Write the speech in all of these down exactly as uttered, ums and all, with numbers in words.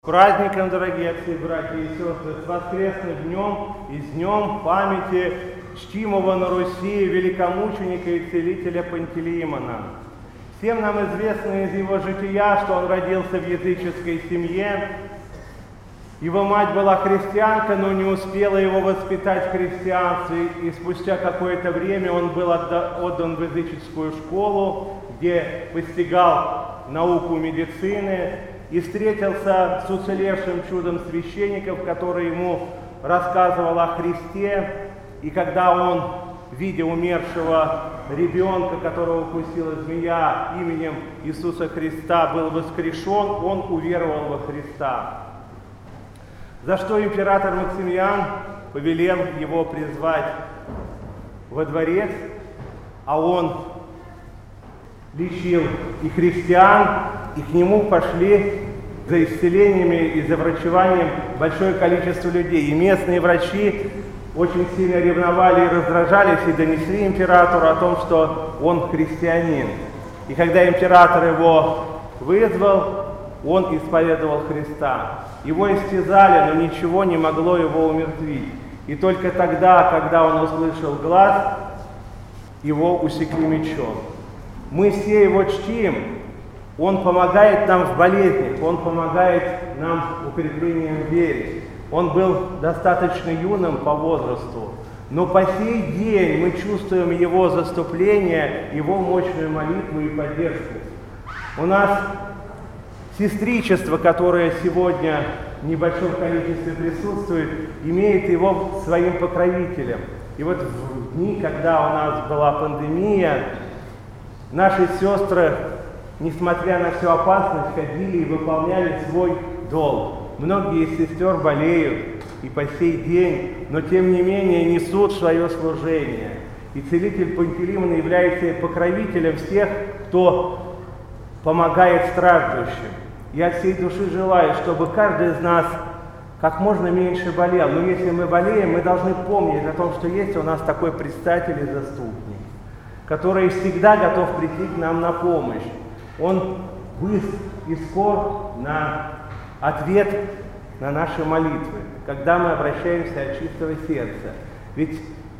С праздником, дорогие отцы, братья и сестры, с воскресным днем и с днем памяти чтимого на Руси великомученика и целителя Пантелеимона. Всем нам известно из его жития, что он родился в языческой семье. Его мать была христианка, но не успела его воспитать в христианстве, и спустя какое-то время он был отдан в языческую школу, где постигал науку медицины, и встретился с уцелевшим чудом священников, который ему рассказывал о Христе. И когда он, видя умершего ребенка, которого укусила змея, именем Иисуса Христа был воскрешен, он уверовал во Христа. За что император Максимиан повелел его призвать во дворец, а он лечил и христиан, и к нему пошли за исцелениями и за врачеванием большое количество людей. И местные врачи очень сильно ревновали и раздражались, и донесли императору о том, что он христианин. И когда император его вызвал, он исповедовал Христа. Его истязали, но ничего не могло его умертвить. И только тогда, когда он услышал глас, его усекли мечом. Мы все его чтим. Он помогает нам в болезнях, он помогает нам укреплением веры. Он был достаточно юным по возрасту, но по сей день мы чувствуем его заступление, его мощную молитву и поддержку. У нас сестричество, которое сегодня в небольшом количестве присутствует, имеет его своим покровителем. И вот в дни, когда у нас была пандемия, наши сестры, несмотря на всю опасность, ходили и выполняли свой долг. Многие из сестер болеют и по сей день, но тем не менее несут свое служение. И целитель Пантелеимон является покровителем всех, кто помогает страждущим. Я от всей души желаю, чтобы каждый из нас как можно меньше болел. Но если мы болеем, мы должны помнить о том, что есть у нас такой предстатель и заступник, который всегда готов прийти к нам на помощь. Он быстр и скор на ответ на наши молитвы, когда мы обращаемся от чистого сердца. Ведь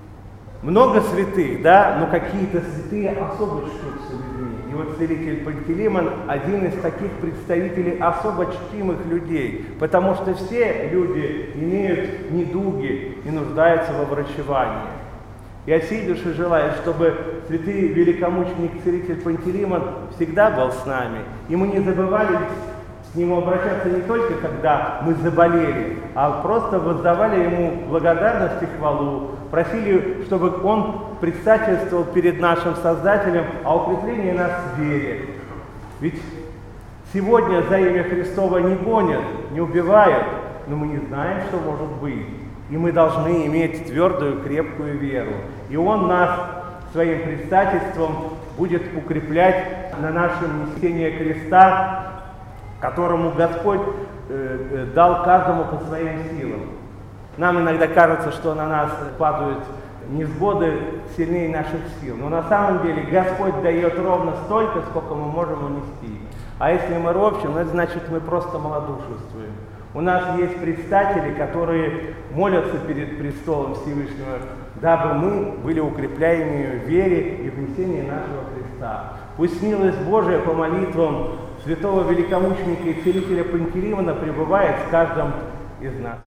много святых, да, но какие-то святые особо чтутся людьми. И вот целитель Пантелеимон один из таких представителей особо чтимых людей, потому что все люди имеют недуги и нуждаются во врачевании. Я от всей души желаю, чтобы святый великомученик целитель Пантелеимон всегда был с нами, и мы не забывали к нему обращаться не только когда мы заболели, а просто воздавали ему благодарность и хвалу, просили, чтобы он предстательствовал перед нашим Создателем о укреплении нас в вере. Ведь сегодня за имя Христово не гонят, не убивают, но мы не знаем, что может быть. И мы должны иметь твердую, крепкую веру. И Он нас своим предстательством будет укреплять на нашем несении креста, которому Господь э, дал каждому по своим силам. Нам иногда кажется, что на нас падают невзгоды сильнее наших сил. Но на самом деле Господь дает ровно столько, сколько мы можем унести. А если мы ропщим, это значит, мы просто малодушествуем. У нас есть предстатели, которые молятся перед престолом Всевышнего, дабы мы были укрепляемы в вере и в несении нашего креста. Пусть милость Божия по молитвам святого великомученика и целителя Пантелеимона пребывает с каждым из нас.